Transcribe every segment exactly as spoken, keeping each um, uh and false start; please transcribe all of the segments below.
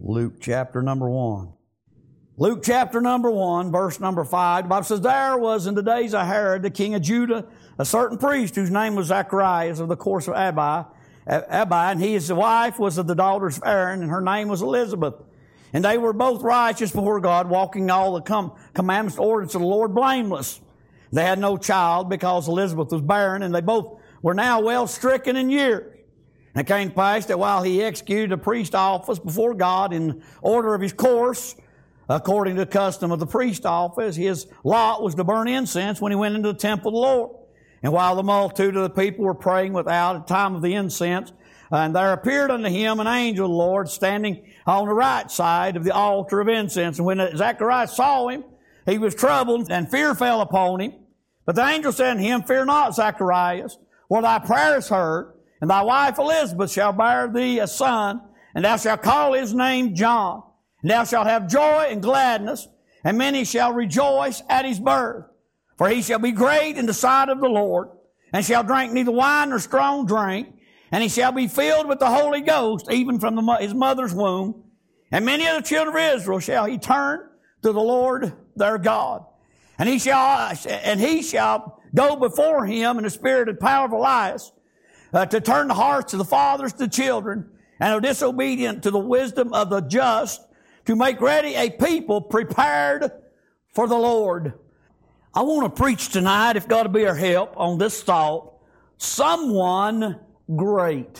Luke chapter number one. Luke chapter number one, verse number five. The Bible says, there was in the days of Herod, the king of Judah, a certain priest whose name was Zacharias of the course of Abi. Abi, and he, his wife was of the daughters of Aaron, and her name was Elizabeth. And they were both righteous before God, walking all the com- commandments and ordinances of the Lord blameless. They had no child because Elizabeth was barren, and they both were now well stricken in years. And it came to pass that while he executed the priest office before God in order of his course, according to the custom of the priest office, his lot was to burn incense when he went into the temple of the Lord. And while the multitude of the people were praying without at the time of the incense, and there appeared unto him an angel of the Lord standing on the right side of the altar of incense. And when Zacharias saw him, he was troubled, and fear fell upon him. But the angel said unto him, Fear not, Zacharias, for thy prayer is heard, and thy wife Elizabeth shall bear thee a son, and thou shalt call his name John. And thou shalt have joy and gladness, and many shall rejoice at his birth. For he shall be great in the sight of the Lord, and shall drink neither wine nor strong drink, and he shall be filled with the Holy Ghost, even from the, his mother's womb. And many of the children of Israel shall he turn to the Lord their God. And he shall, and he shall go before him in the spirit and power of Elias, uh, to turn the hearts of the fathers to children, and of disobedient to the wisdom of the just, to make ready a people prepared for the Lord. I want to preach tonight, if God will be our help, on this thought: someone great.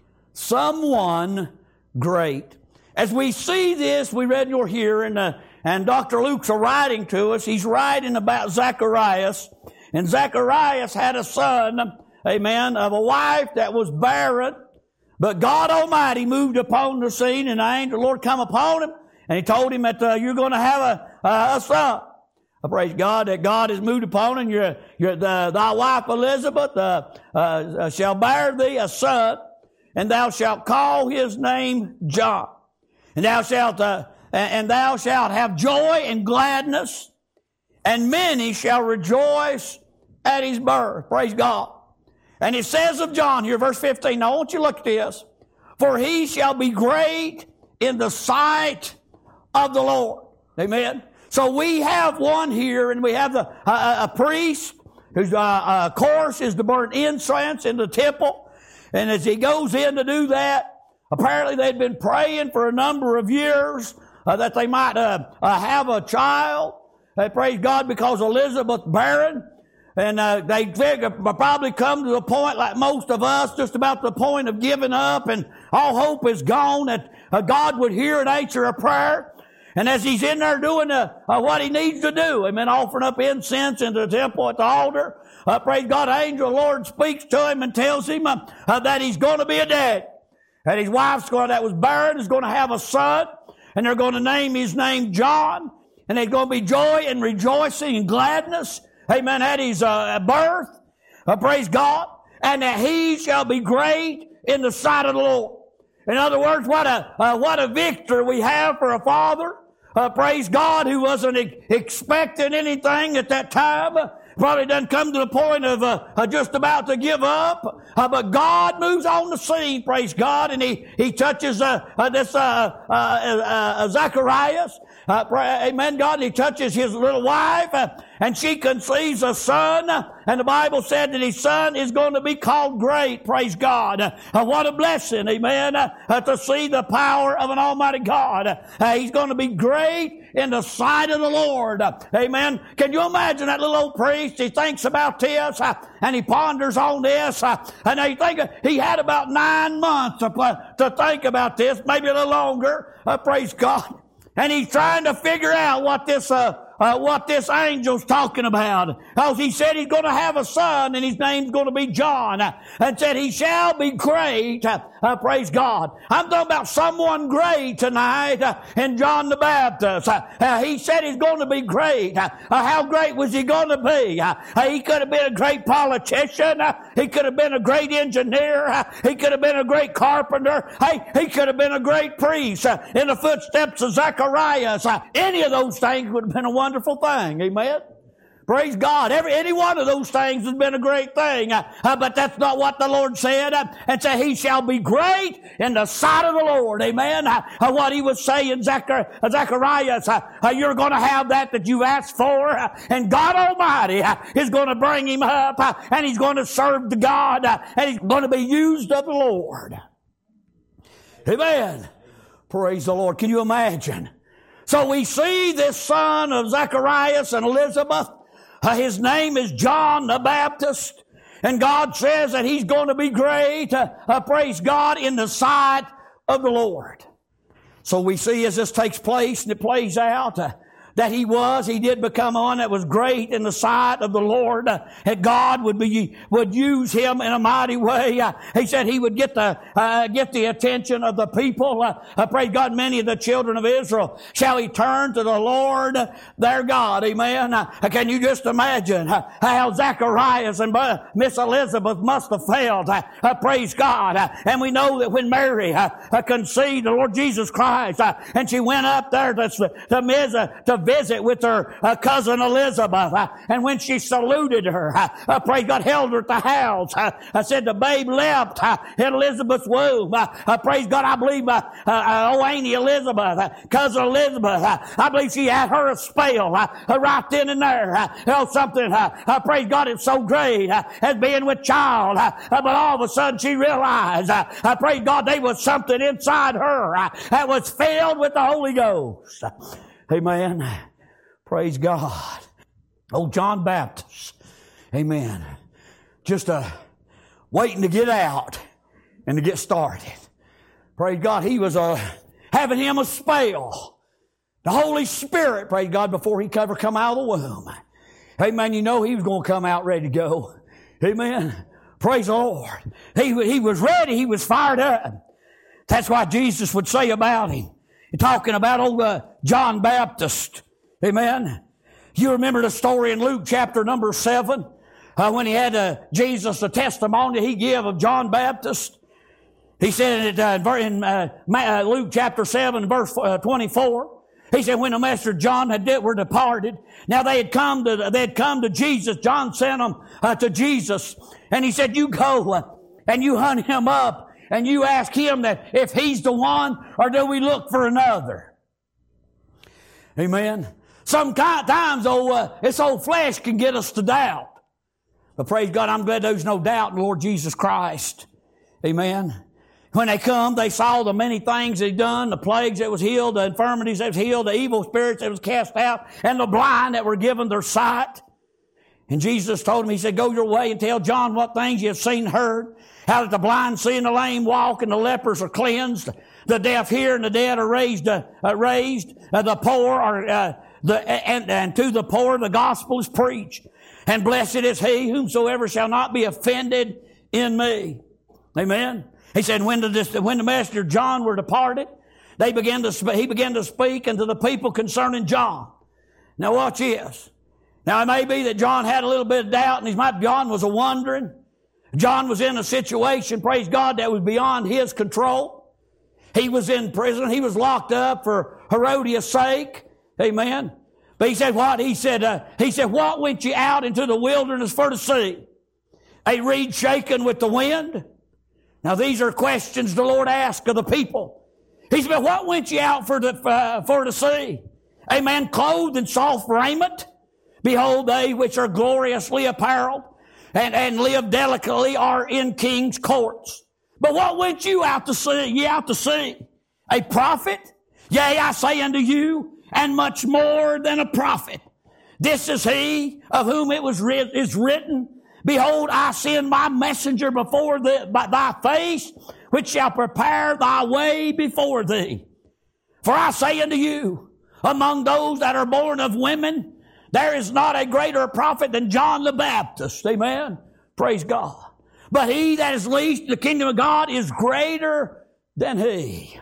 Someone great. As we see this, we read your hearing, uh, and Doctor Luke's writing to us. He's writing about Zacharias. And Zacharias had a son, amen, of a wife that was barren. But God Almighty moved upon the scene, and the angel of the Lord come upon him, and he told him that uh, you're going to have a, uh, a son. I praise God that God has moved upon him. Your, your, the, thy wife Elizabeth uh, uh, shall bear thee a son, and thou shalt call his name John. And thou shalt, uh, and thou shalt have joy and gladness, and many shall rejoice at his birth. Praise God. And it says of John here, verse fifteen. Now I want you to look at this. For he shall be great in the sight of the Lord. Amen. So we have one here, and we have the, uh, a priest whose uh, uh, course is to burn incense in the temple. And as he goes in to do that, apparently they'd been praying for a number of years uh, that they might uh, uh, have a child. They praise God because Elizabeth barren. And uh, they figure probably come to the point, like most of us, just about the point of giving up, and all hope is gone, that uh, God would hear and answer a prayer. And as he's in there doing uh, uh, what he needs to do, amen, offering up incense into the temple at the altar, uh, praise God, the angel of the Lord speaks to him and tells him uh, uh, that he's going to be a dad. And his wife's going, that was barren, is going to have a son, and they're going to name his name John, and there's going to be joy and rejoicing and gladness, amen, at his uh, birth, uh, praise God, and that he shall be great in the sight of the Lord. In other words, what a uh, what a victory we have for a father, uh, praise God, who wasn't e- expecting anything at that time. Probably doesn't come to the point of uh, uh, just about to give up. Uh, but God moves on the scene, praise God, and he, he touches uh, uh, this uh, uh, uh, Zacharias. Uh, pray, amen, God. And he touches his little wife, uh, and she conceives a son. Uh, and the Bible said that his son is going to be called great. Praise God. Uh, what a blessing, amen, uh, uh, to see the power of an almighty God. Uh, he's going to be great in the sight of the Lord. Uh, amen. Can you imagine that little old priest? He thinks about this, uh, and he ponders on this. Uh, and he think he had about nine months to, to think about this, maybe a little longer. Uh, praise God. And he's trying to figure out what this uh, uh, what this angel's talking about. Because he said he's going to have a son, and his name's going to be John. Uh, and said he shall be great. Uh, uh, praise God. I'm talking about someone great tonight uh, in John the Baptist. Uh, uh, he said he's going to be great. Uh, uh, how great was he going to be? Uh, uh, he could have been a great politician. Uh, he could have been a great engineer. Uh, he could have been a great carpenter. Hey, he could have been a great priest uh, in the footsteps of Zacharias. Uh, any of those things would have been a wonderful thing. Amen. Praise God. Every, any one of those things has been a great thing. Uh, uh, but that's not what the Lord said. Uh, and said, he shall be great in the sight of the Lord. Amen. Uh, uh, what he was saying, Zachar, uh, Zacharias, uh, uh, you're going to have that that you've asked for. Uh, and God Almighty uh, is going to bring him up. Uh, and he's going to serve the God. Uh, and he's going to be used of the Lord. Amen. Praise the Lord. Can you imagine? So we see this son of Zacharias and Elizabeth. Uh, his name is John the Baptist. And God says that he's going to be great, uh, uh, praise God, in the sight of the Lord. So we see as this takes place and it plays out, uh, that he was, he did become one that was great in the sight of the Lord. Uh, that God would be, would use him in a mighty way. Uh, he said he would get the, uh, get the attention of the people. Uh, uh, praise God, many of the children of Israel shall he turn to the Lord, uh, their God. Amen. Uh, can you just imagine uh, how Zacharias and uh, Miss Elizabeth must have felt? Uh, uh, praise God. Uh, and we know that when Mary uh, uh, conceived the Lord Jesus Christ, uh, and she went up there to, to, to, to visit with her uh, cousin Elizabeth. Uh, and when she saluted her, uh, uh, praise God, held her at the house. Uh, I said the babe leapt uh, in Elizabeth's womb. Uh, uh, praise God, I believe uh, uh, oh, Auntie Elizabeth, uh, cousin Elizabeth, uh, I believe she had her a spell uh, uh, right then and there. Uh, you know, something, uh, uh, praise God, it's so great uh, as being with child. Uh, uh, but all of a sudden she realized, uh, uh, praise God, there was something inside her uh, that was filled with the Holy Ghost. Amen. Praise God. Old John Baptist. Amen. Just uh, waiting to get out and to get started. Praise God. He was uh, having him a spell. The Holy Spirit, praise God, before he ever come out of the womb. Amen. You know he was going to come out ready to go. Amen. Praise the Lord. He, he was ready. He was fired up. That's why Jesus would say about him. Talking about old uh, John Baptist. Amen. You remember the story in Luke chapter number seven, uh, when he had uh, Jesus, the testimony he gave of John Baptist. He said uh, in uh, Luke chapter seven, verse uh, twenty-four, he said, when the Master John had did, were departed, now they had come to they had come to Jesus. John sent them uh, to Jesus, and he said, "You go uh, and you hunt him up." And you ask him that if he's the one, or do we look for another? Amen. Sometimes, though, uh, this old flesh can get us to doubt. But praise God, I'm glad there's no doubt in the Lord Jesus Christ. Amen. When they come, they saw the many things that he'd done, the plagues that was healed, the infirmities that was healed, the evil spirits that was cast out, and the blind that were given their sight. And Jesus told him, he said, go your way and tell John what things you have seen and heard. How that the blind see and the lame walk and the lepers are cleansed. The deaf hear and the dead are raised, uh, uh, raised. Uh, the poor are, uh, the, and, and to the poor the gospel is preached. And blessed is he whomsoever shall not be offended in me. Amen. He said, when the, when the Master John were departed, they began to, sp- he began to speak unto the people concerning John. Now watch this. Now it may be that John had a little bit of doubt, and he might, John was a wondering. John was in a situation, praise God, that was beyond his control. He was in prison. He was locked up for Herodias' sake. Amen. But he said what? He said, uh, he said, what went you out into the wilderness for to see? A reed shaken with the wind? Now these are questions the Lord asked of the people. He said, what went you out for to, uh, for to see? A man clothed in soft raiment? Behold, they which are gloriously apparelled and, and live delicately are in king's courts. But what went you out to see? Ye out to see? A prophet? Yea, I say unto you, and much more than a prophet. This is he of whom it was writ- is written, behold, I send my messenger before the, by thy face, which shall prepare thy way before thee. For I say unto you, among those that are born of women, there is not a greater prophet than John the Baptist. Amen. Praise God. But he that is least in the kingdom of God is greater than he.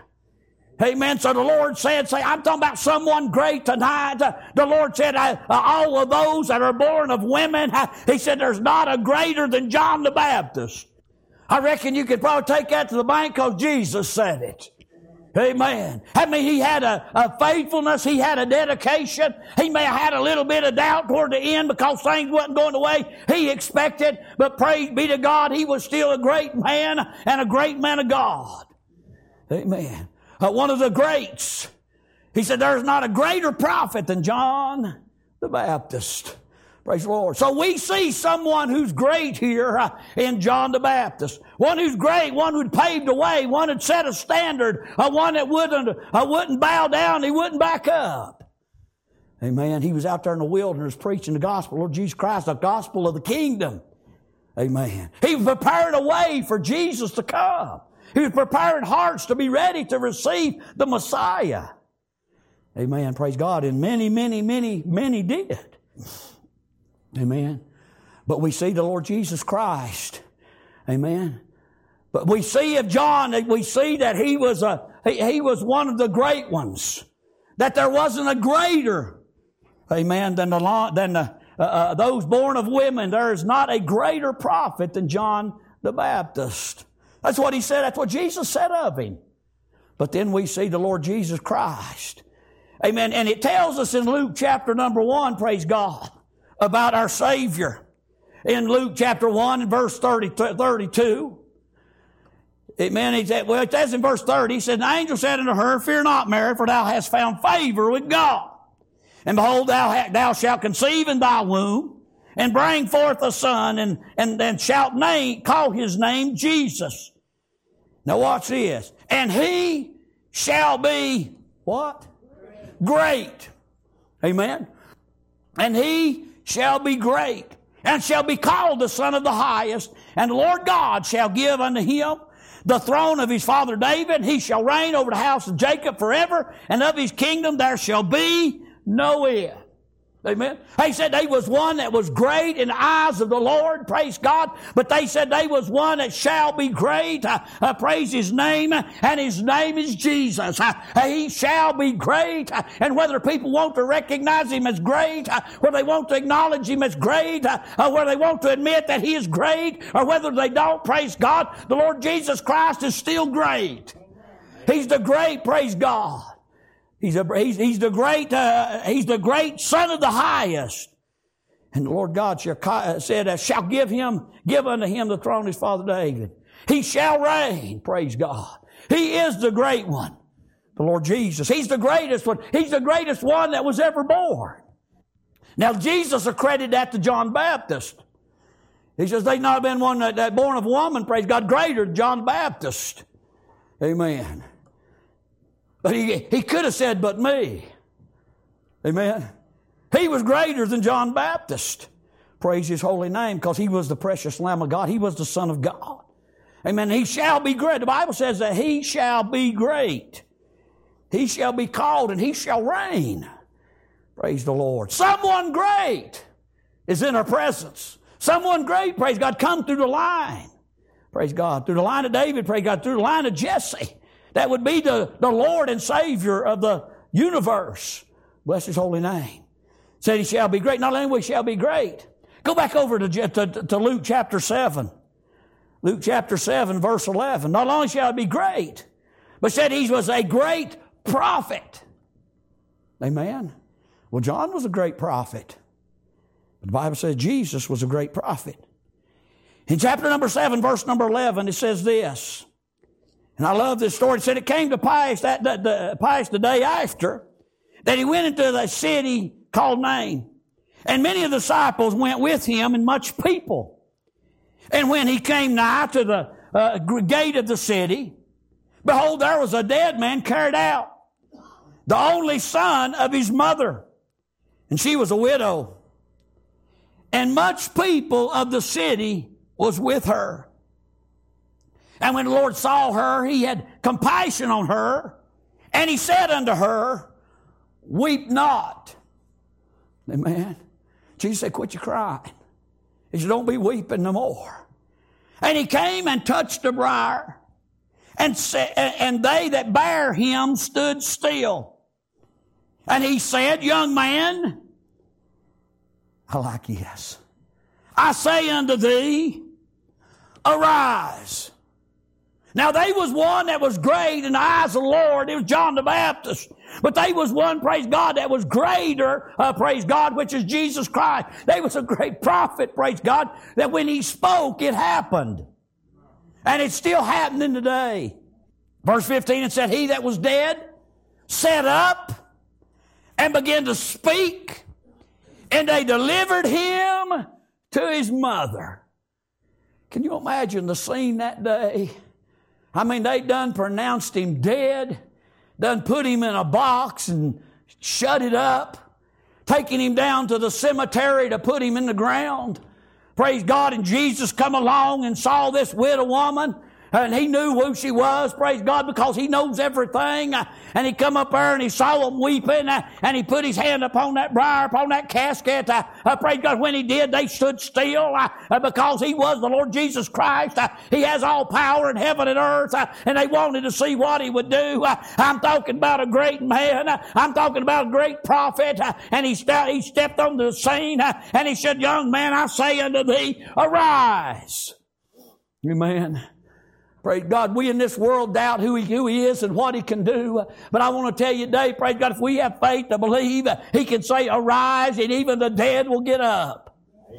Amen. So the Lord said, say, I'm talking about someone great tonight. Uh, the Lord said, uh, uh, all of those that are born of women, uh, he said, there's not a greater than John the Baptist. I reckon you could probably take that to the bank because Jesus said it. Amen. I mean, he had a, a faithfulness. He had a dedication. He may have had a little bit of doubt toward the end because things wasn't going the way he expected. But praise be to God, he was still a great man and a great man of God. Amen. Uh, one of the greats. He said, there's not a greater prophet than John the Baptist. Praise the Lord. So we see someone who's great here uh, in John the Baptist. One who's great, one who'd paved the way, one who'd set a standard, uh, one that wouldn't, uh, wouldn't bow down, he wouldn't back up. Amen. He was out there in the wilderness preaching the gospel, Lord Jesus Christ, the gospel of the kingdom. Amen. He was preparing a way for Jesus to come. He was preparing hearts to be ready to receive the Messiah. Amen. Praise God. And many, many, many, many did. Amen. But we see the Lord Jesus Christ. Amen. But we see of John, we see that he was a, he, he was one of the great ones. That there wasn't a greater, amen, than the, than the, uh, uh, those born of women. There is not a greater prophet than John the Baptist. That's what he said. That's what Jesus said of him. But then we see the Lord Jesus Christ. Amen. And it tells us in Luke chapter number one, praise God, about our Savior. In Luke chapter one and verse thirty, thirty-two. Amen. He said, well, it says in verse thirty, he said, the angel said unto her, fear not, Mary, for thou hast found favor with God. And behold, thou, ha- thou shalt conceive in thy womb, and bring forth a son, and, and, and shalt name, call his name Jesus. Now watch this. And he shall be, what? Great. Amen. And he shall be great, and shall be called the Son of the Highest. And the Lord God shall give unto him the throne of his father David, and he shall reign over the house of Jacob forever, and of his kingdom there shall be no end. Amen. They said they was one that was great in the eyes of the Lord, praise God. But they said they was one that shall be great. Uh, uh, praise his name, and his name is Jesus. Uh, uh, he shall be great. Uh, and whether people want to recognize him as great, uh, whether they want to acknowledge him as great, uh, uh, whether they want to admit that he is great, or whether they don't, praise God, the Lord Jesus Christ is still great. He's the great, praise God. He's, a, he's, he's the great, uh, he's the great Son of the Highest. And the Lord God shall, uh, said, uh, shall give him, give unto him the throne of his father David. He shall reign, praise God. He is the great one, the Lord Jesus. He's the greatest one. He's the greatest one that was ever born. Now Jesus accredited that to John the Baptist. He says, there's not been one that, that born of a woman, praise God, greater than John the Baptist. Amen. But he, he could have said, but me. Amen. He was greater than John the Baptist. Praise his holy name, because he was the precious Lamb of God. He was the Son of God. Amen. He shall be great. The Bible says that he shall be great. He shall be called, and he shall reign. Praise the Lord. Someone great is in our presence. Someone great, praise God, come through the line. Praise God. Through the line of David, praise God, through the line of Jesse. That would be the, the Lord and Savior of the universe. Bless his holy name. Said he shall be great. Not only shall be great. Go back over to, to, to Luke chapter seven. Luke chapter seven, verse eleven. Not only shall he be great, but said he was a great prophet. Amen. Well, John was a great prophet. But the Bible says Jesus was a great prophet. In chapter number seven, verse number eleven, it says this. And I love this story. It said it came to pass that, that the, pass the day after that he went into the city called Nain. And many of the disciples went with him, and much people. And when he came nigh to the uh, gate of the city, behold, there was a dead man carried out, the only son of his mother. And she was a widow. And much people of the city was with her. And when the Lord saw her, he had compassion on her. And he said unto her, weep not. Amen. Jesus said, quit your crying. He said, don't be weeping no more. And he came and touched the briar. And, sa- and they that bare him stood still. And he said, young man, I like yes. I say unto thee, arise. Now, they was one that was great in the eyes of the Lord. It was John the Baptist. But they was one, praise God, that was greater, uh, praise God, which is Jesus Christ. They was a great prophet, praise God, that when he spoke, it happened. And it's still happening today. Verse fifteen, it said, he that was dead sat up and began to speak, and they delivered him to his mother. Can you imagine the scene that day? I mean, they done pronounced him dead, done put him in a box and shut it up, taking him down to the cemetery to put him in the ground. Praise God, and Jesus come along and saw this widow woman, and he knew who she was, praise God, because he knows everything. And he come up there and he saw them weeping, and he put his hand upon that briar, upon that casket. Uh, praise God, when he did, they stood still uh, because he was the Lord Jesus Christ. Uh, he has all power in heaven and earth, uh, and they wanted to see what he would do. Uh, I'm talking about a great man. Uh, I'm talking about a great prophet. Uh, and he, st- he stepped on the scene, uh, and he said, young man, I say unto thee, arise. Amen. Praise God, we in this world doubt who he, who he is and what he can do. But I want to tell you today, praise God, if we have faith to believe, he can say, arise, and even the dead will get up.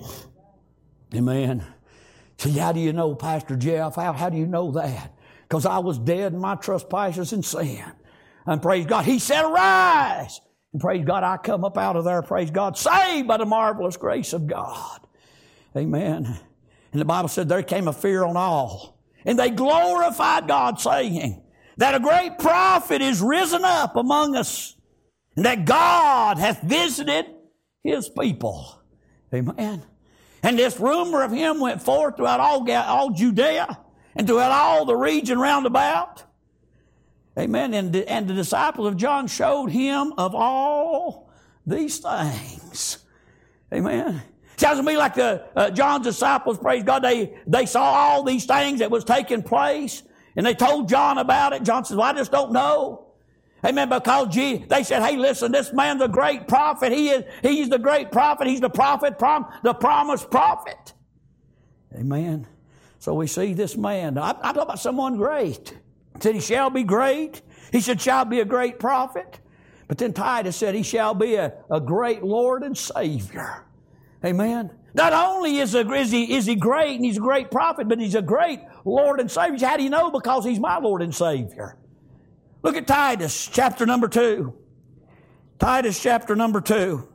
Amen. So how do you know, Pastor Jeff? How, how do you know that? Because I was dead in my trespasses and sin. And praise God, he said, arise. And praise God, I come up out of there, praise God, saved by the marvelous grace of God. Amen. And the Bible said there came a fear on all. And they glorified God, saying that a great prophet is risen up among us, and that God hath visited his people. Amen. And this rumor of him went forth throughout all, all Judea and throughout all the region round about. Amen. And the, and the disciples of John showed him of all these things. Amen. Sounds to me like the uh, John's disciples, praise God, they, they saw all these things that was taking place, and they told John about it. John says, well, I just don't know. Amen, because G, they said, hey, listen, this man's a great prophet. He is, he's the great prophet. He's the prophet, prom, the promised prophet. Amen. So we see this man. I, I'm talking about someone great. He said, he shall be great. He said, shall be a great prophet. But then Titus said, he shall be a, a great Lord and Savior. Amen. Not only is, a, is, he, is he great and he's a great prophet, but he's a great Lord and Savior. How do you know? Because he's my Lord and Savior. Look at Titus chapter number two. Titus chapter number two.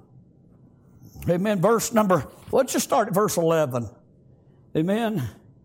Amen. Verse number, let's just start at verse eleven. Amen.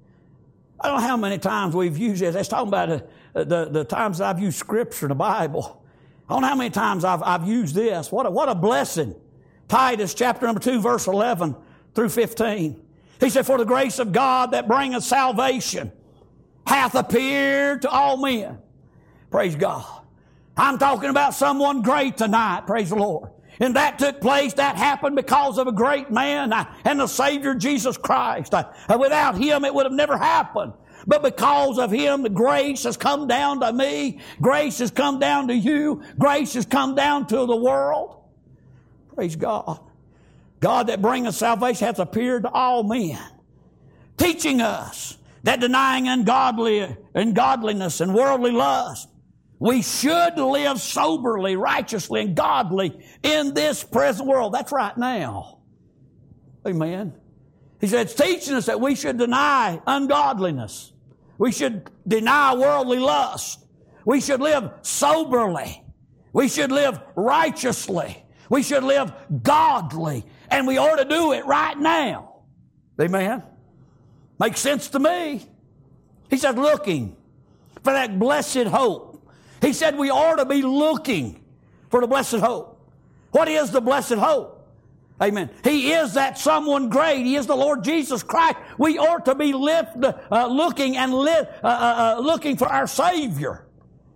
I don't know how many times we've used this. That's talking about the, the, the times that I've used Scripture in the Bible. I don't know how many times I've, I've used this. What a, what a blessing. Titus chapter number two, verse eleven through fifteen. He said, for the grace of God that bringeth salvation hath appeared to all men. Praise God. I'm talking about someone great tonight. Praise the Lord. And that took place, that happened because of a great man and the Savior Jesus Christ. Without him, it would have never happened. But because of him, the grace has come down to me. Grace has come down to you. Grace has come down to the world. Praise God. God that bringeth salvation hath appeared to all men, teaching us that denying ungodly, ungodliness and worldly lust, we should live soberly, righteously, and godly in this present world. That's right now. Amen. He said it's teaching us that we should deny ungodliness. We should deny worldly lust. We should live soberly. We should live righteously. We should live godly, and we ought to do it right now. Amen. Makes sense to me. He said, looking for that blessed hope. He said we ought to be looking for the blessed hope. What is the blessed hope? Amen. He is that someone great. He is the Lord Jesus Christ. We ought to be lift, uh, looking and li- uh, uh, looking for our Savior.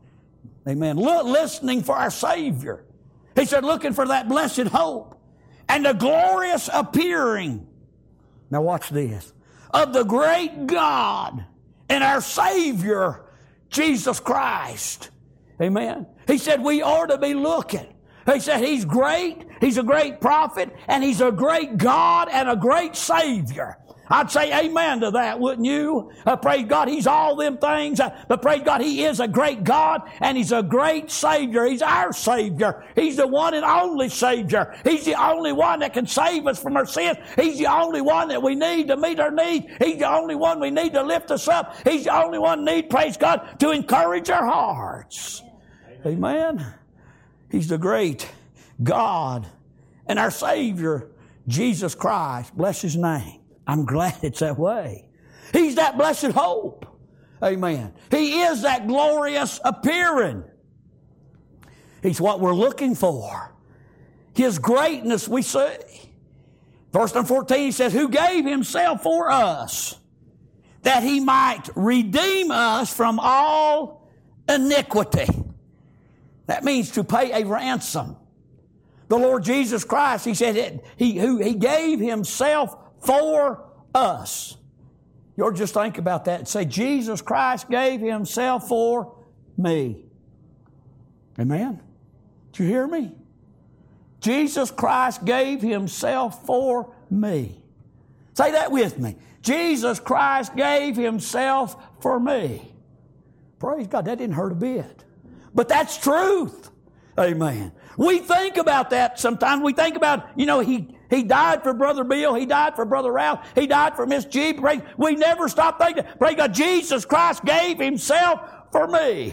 Amen. L- listening for our Savior. He said, looking for that blessed hope and the glorious appearing. Now watch this. Of the great God and our Savior, Jesus Christ. Amen. He said we ought to be looking. He said he's great. He's a great prophet, and he's a great God and a great Savior. I'd say amen to that, wouldn't you? Uh, praise God, He's all them things. Uh, but praise God, He is a great God and He's a great Savior. He's our Savior. He's the one and only Savior. He's the only one that can save us from our sins. He's the only one that we need to meet our needs. He's the only one we need to lift us up. He's the only one we need, praise God, to encourage our hearts. Amen. He's the great God and our Savior, Jesus Christ. Bless His name. I'm glad it's that way. He's that blessed hope. Amen. He is that glorious appearing. He's what we're looking for. His greatness we see. Verse number fourteen, He says, who gave Himself for us, that He might redeem us from all iniquity. That means to pay a ransom. The Lord Jesus Christ, He said, it, he, who, he gave Himself for us. You'll just think about that and say, Jesus Christ gave Himself for me. Amen? Did you hear me? Jesus Christ gave Himself for me. Say that with me. Jesus Christ gave Himself for me. Praise God, that didn't hurt a bit. But that's truth. Amen. We think about that sometimes. We think about, you know, He He died for Brother Bill. He died for Brother Ralph. He died for Miss G. We never stop thinking, praise God, Jesus Christ gave Himself for me.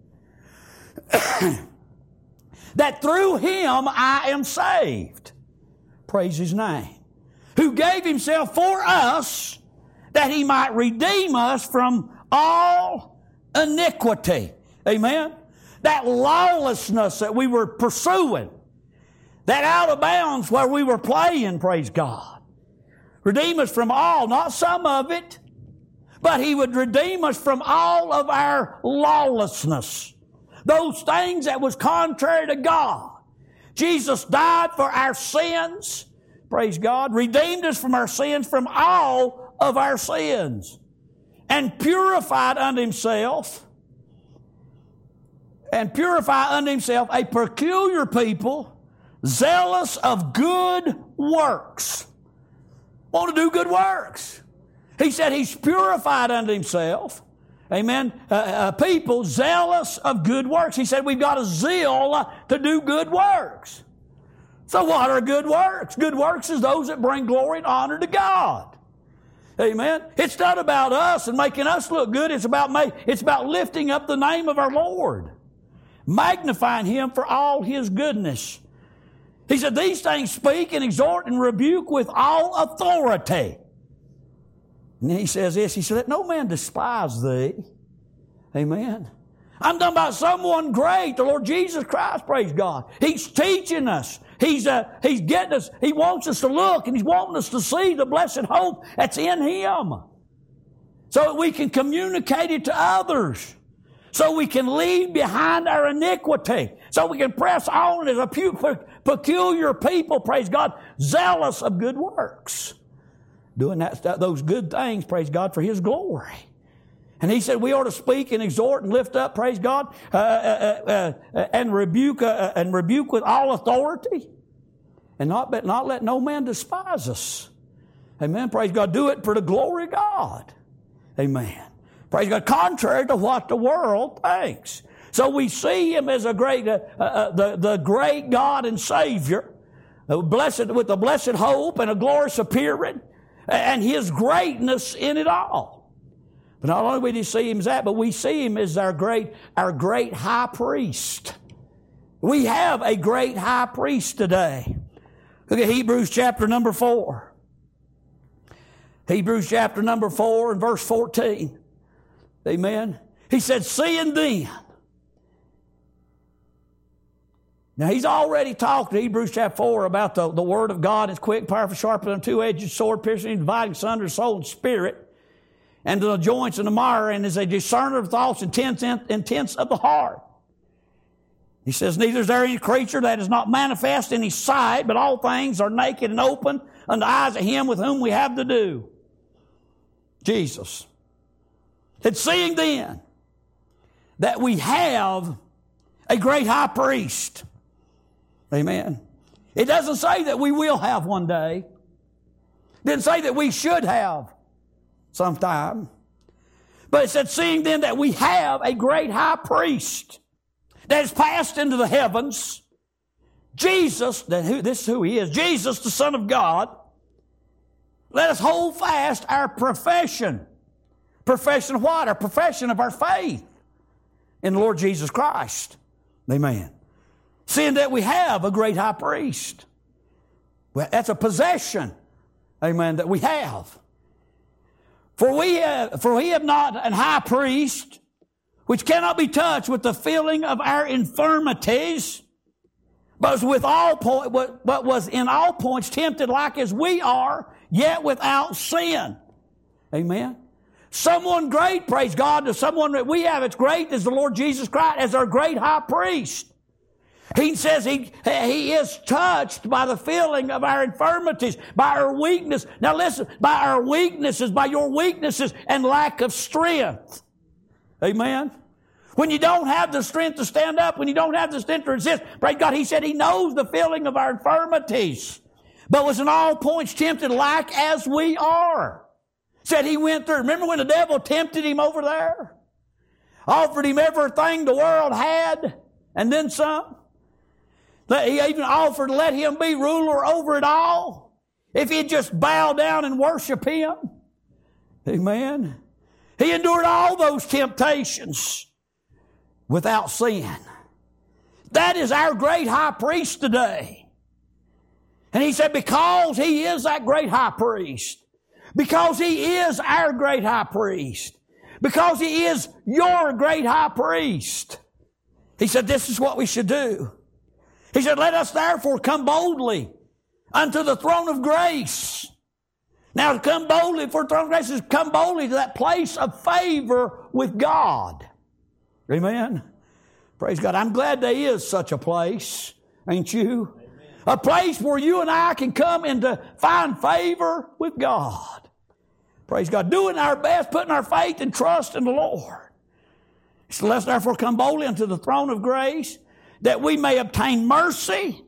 That through Him I am saved. Praise His name. Who gave Himself for us that He might redeem us from all iniquity. Amen? That lawlessness that we were pursuing. That out of bounds where we were playing, praise God. Redeem us from all, not some of it, but He would redeem us from all of our lawlessness. Those things that was contrary to God. Jesus died for our sins, praise God, redeemed us from our sins, from all of our sins, and purified unto Himself, and purify unto Himself a peculiar people, zealous of good works. Want to do good works. He said He's purified unto Himself. Amen. Uh, uh, people zealous of good works. He said we've got a zeal to do good works. So what are good works? Good works is those that bring glory and honor to God. Amen. It's not about us and making us look good. It's about, it's about lifting up the name of our Lord. Magnifying Him for all His goodness. He said, these things speak and exhort and rebuke with all authority. And then He says this, He said, let no man despise thee. Amen. I'm talking about someone great, the Lord Jesus Christ, praise God. He's teaching us. He's, uh, he's getting us, He wants us to look and He's wanting us to see the blessed hope that's in Him. So that we can communicate it to others. So we can leave behind our iniquity. So we can press on as a peculiar people, praise God, zealous of good works. Doing that, those good things, praise God, for His glory. And He said we ought to speak and exhort and lift up, praise God, uh, uh, uh, and rebuke uh, and rebuke with all authority. And not, but not let no man despise us. Amen. Praise God. Do it for the glory of God. Amen. Praise God. Contrary to what the world thinks. So we see Him as a great, uh, uh, the, the great God and Savior, uh, blessed with a blessed hope and a glorious appearing, and His greatness in it all. But not only do we see Him as that, but we see Him as our great, our great high priest. We have a great high priest today. Look at Hebrews chapter number four. Hebrews chapter number four and verse fourteen. Amen. He said, seeing then. Now he's already talked in Hebrews chapter four about the, the Word of God is quick, powerful, sharper than a two-edged sword, piercing, dividing asunder soul and spirit, and to the joints and the marrow, and is a discerner of thoughts and intents, intents of the heart. He says, neither is there any creature that is not manifest in His sight, but all things are naked and open unto the eyes of Him with whom we have to do. Jesus. It's seeing then that we have a great high priest. Amen. It doesn't say that we will have one day. Didn't say that we should have sometime. But it said, seeing then that we have a great high priest that has passed into the heavens, Jesus, that who, this is who he is, Jesus, the Son of God, let us hold fast our profession. Profession of what? Our profession of our faith in the Lord Jesus Christ. Amen. Seeing that we have a great high priest. Well, that's a possession, amen, that we have. For we have, for we have not an high priest which cannot be touched with the feeling of our infirmities, but was with all po- but was in all points tempted like as we are, yet without sin. Amen. Someone great, praise God, to someone that we have, it's great, is the Lord Jesus Christ as our great high priest. He says he, he is touched by the feeling of our infirmities, by our weakness. Now listen, by our weaknesses, by your weaknesses and lack of strength. Amen. When you don't have the strength to stand up, when you don't have the strength to resist, praise God, he said he knows the feeling of our infirmities, but was in all points tempted like as we are. Said he went through. Remember when the devil tempted him over there? Offered him everything the world had and then some. He even offered to let him be ruler over it all if he'd just bow down and worship him. Amen. He endured all those temptations without sin. That is our great high priest today. And he said, because he is that great high priest, because he is our great high priest, because he is your great high priest, he said, this is what we should do. He said, let us therefore come boldly unto the throne of grace. Now, to come boldly for the throne of grace is come boldly to that place of favor with God. Amen. Praise God. I'm glad there is such a place, ain't you? Amen. A place where you and I can come and to find favor with God. Praise God. Doing our best, putting our faith and trust in the Lord. So let's therefore come boldly unto the throne of grace, that we may obtain mercy.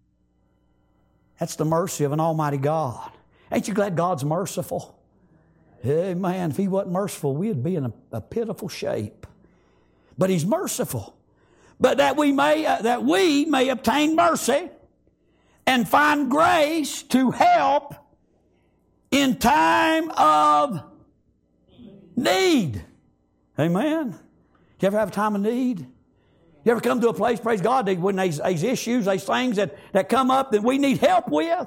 That's the mercy of an almighty God. Ain't you glad God's merciful? Amen. If he wasn't merciful, we'd be in a, a pitiful shape. But he's merciful. But that we may uh, that we may obtain mercy and find grace to help in time of need. Amen. You ever have a time of need? You ever come to a place, praise God, when these, these issues, these things that, that come up that we need help with?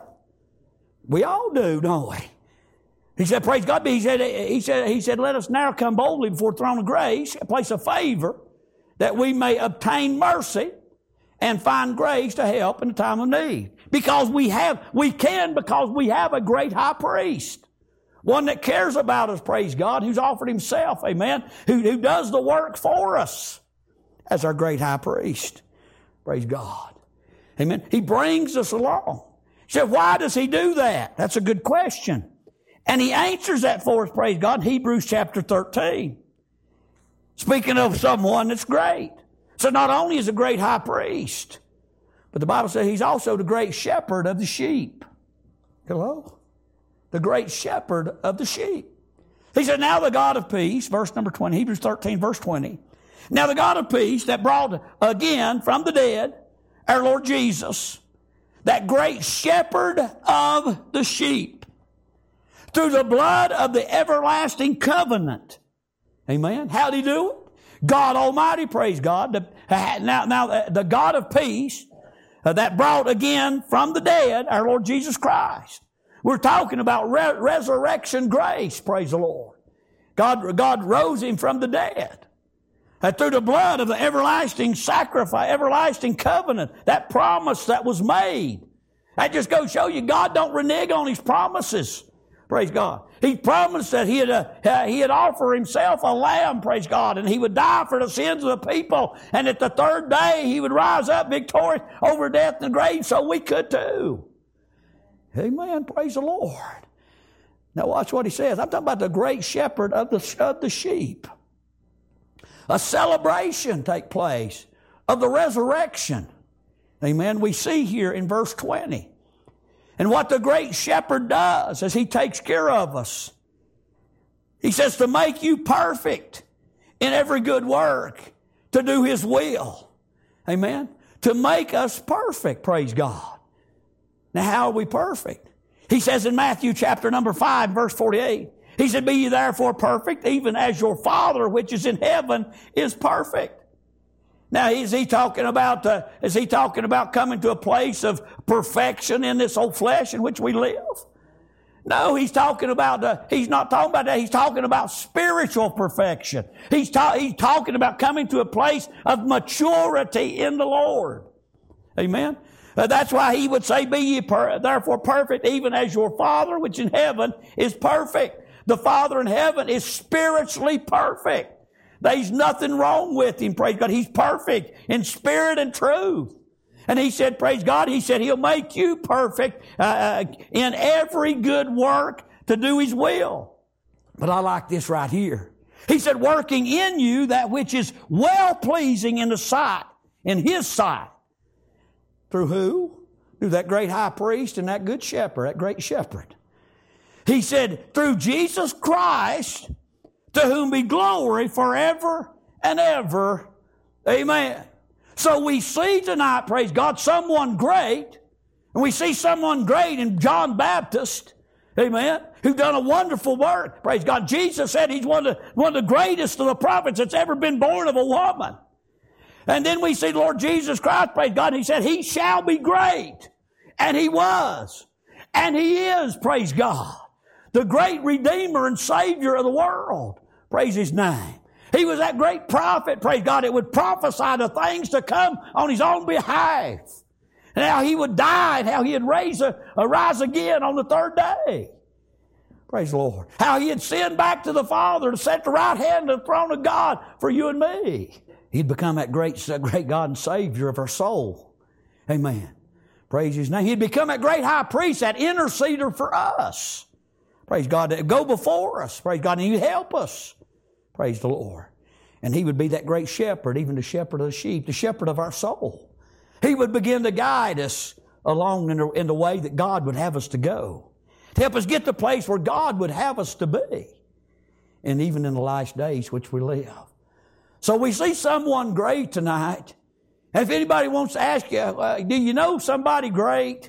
We all do, don't we? He said, praise God, he said, he said, he said, let us now come boldly before the throne of grace, a place of favor, that we may obtain mercy and find grace to help in the time of need. Because we have, we can because we have a great high priest. One that cares about us, praise God, who's offered himself, amen, who, who does the work for us as our great high priest. Praise God. Amen. He brings us along. You said, why does he do that? That's a good question. And he answers that for us, praise God, in Hebrews chapter thirteen. Speaking of someone that's great. So not only is a great high priest, but the Bible says he's also the great shepherd of the sheep. Hello? The great shepherd of the sheep. He said, now the God of peace, verse number twenty, Hebrews thirteen, verse twenty. Now the God of peace that brought again from the dead our Lord Jesus, that great shepherd of the sheep, through the blood of the everlasting covenant. Amen. How did he do it? God Almighty, praise God. The, now, now the God of peace uh, that brought again from the dead our Lord Jesus Christ. We're talking about re- resurrection grace, praise the Lord. God, God rose him from the dead. That through the blood of the everlasting sacrifice, everlasting covenant, that promise that was made. That just goes to show you God don't renege on his promises. Praise God. He promised that he had, uh, he had offered himself a lamb, praise God, and he would die for the sins of the people. And at the third day, he would rise up victorious over death and the grave, so we could too. Amen. Praise the Lord. Now watch what he says. I'm talking about the great shepherd of the, of the sheep. A celebration take place of the resurrection. Amen. We see here in verse twenty. And what the great shepherd does is he takes care of us. He says to make you perfect in every good work, to do his will. Amen? To make us perfect, praise God. Now, how are we perfect? He says in Matthew chapter number five, verse forty-eight, he said, be ye therefore perfect, even as your Father which is in heaven is perfect. Now, is he talking about, uh, is he talking about coming to a place of perfection in this old flesh in which we live? No, he's talking about, uh, he's not talking about that. He's talking about spiritual perfection. He's, ta- he's talking about coming to a place of maturity in the Lord. Amen? Uh, that's why he would say, be ye per- therefore perfect, even as your Father which in heaven is perfect. The Father in heaven is spiritually perfect. There's nothing wrong with him, praise God. He's perfect in spirit and truth. And he said, praise God, he said he'll make you perfect uh, in every good work to do his will. But I like this right here. He said, working in you that which is well-pleasing in the sight, in his sight. Through who? Through that great high priest and that good shepherd, that great shepherd. He said, through Jesus Christ, to whom be glory forever and ever. Amen. So we see tonight, praise God, someone great, and we see someone great in John Baptist, amen, who done a wonderful work. Praise God. Jesus said he's one of the, one of the greatest of the prophets that's ever been born of a woman. And then we see Lord Jesus Christ, praise God, and he said he shall be great. And he was. And he is, praise God, the great Redeemer and Savior of the world. Praise his name. He was that great prophet, praise God, that would prophesy the things to come on his own behalf. And how he would die and how he would raise a, a rise again on the third day. Praise the Lord. How he had sinned back to the Father to set the right hand of the throne of God for you and me. He'd become that great, that great God and Savior of our soul. Amen. Praise his name. He'd become that great high priest, that interceder for us. Praise God. To go before us. Praise God. And he'd help us. Praise the Lord. And he would be that great shepherd, even the shepherd of the sheep, the shepherd of our soul. He would begin to guide us along in the, in the way that God would have us to go. To help us get to the place where God would have us to be. And even in the last days which we live. So we see someone great tonight. And if anybody wants to ask you, uh, do you know somebody great?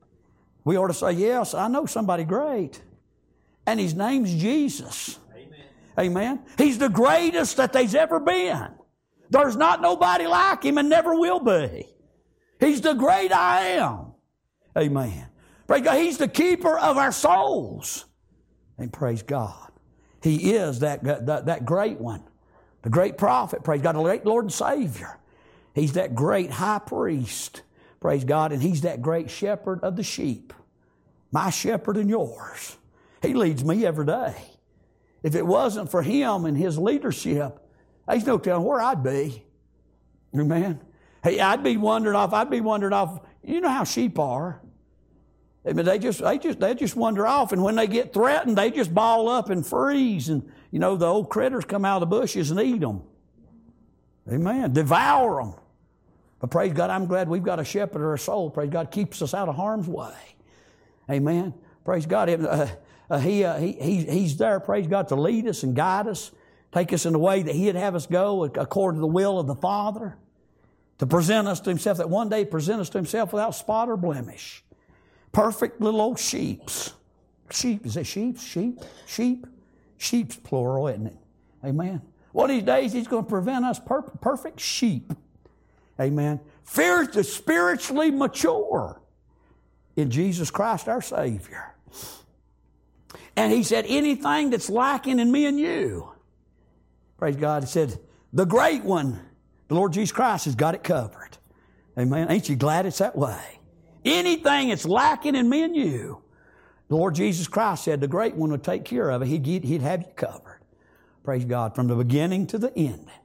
We ought to say, yes, I know somebody great. And his name's Jesus. Amen. He's the greatest that there's ever been. There's not nobody like him and never will be. He's the great I am. Amen. Praise God. He's the keeper of our souls. And praise God. He is that, that, that great one. The great prophet. Praise God. The great Lord and Savior. He's that great high priest. Praise God. And he's that great shepherd of the sheep. My shepherd and yours. He leads me every day. If it wasn't for him and his leadership, there's no telling where I'd be. Amen. Hey, I'd be wandering off. I'd be wandering off. You know how sheep are. I mean, they just, they just, they just wander off. And when they get threatened, they just ball up and freeze. And, you know, the old critters come out of the bushes and eat them. Amen. Devour them. But praise God, I'm glad we've got a shepherd of our soul. Praise God, keeps us out of harm's way. Amen. Praise God. Uh, Uh, he, uh, he, he, he's there, praise God, to lead us and guide us, take us in the way that he'd have us go according to the will of the Father, to present us to himself, that one day present us to himself without spot or blemish. Perfect little old sheeps. Sheep, is it sheep? Sheep? Sheep? Sheep's plural, isn't it? Amen. One of these days he's going to present us per- perfect sheep. Amen. Fear to spiritually mature in Jesus Christ our Savior. And he said, anything that's lacking in me and you, praise God, he said, the great one, the Lord Jesus Christ, has got it covered. Amen. Ain't you glad it's that way? Anything that's lacking in me and you, the Lord Jesus Christ said the great one would take care of it. He'd, he'd have you covered. Praise God, from the beginning to the end.